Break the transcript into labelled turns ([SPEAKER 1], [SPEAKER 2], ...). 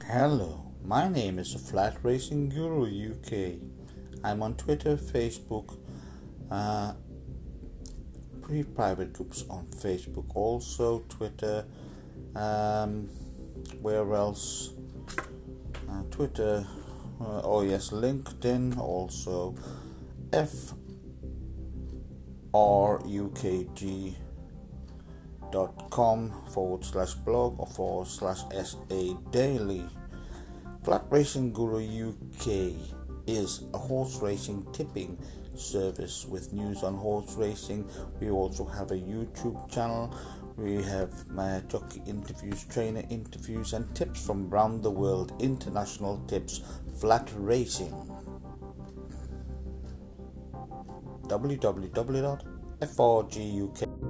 [SPEAKER 1] Hello, my name is Flat Racing Guru UK. I'm on Twitter, Facebook, pretty private groups on Facebook, also Twitter. Where else? Twitter. LinkedIn also. frukg.com/blog or /SA daily. Flat Racing Guru UK is a horse racing tipping service with news on horse racing. We also have a YouTube channel. We have jockey interviews, trainer interviews, and tips from around the world. International tips. Flat Racing. www.frguk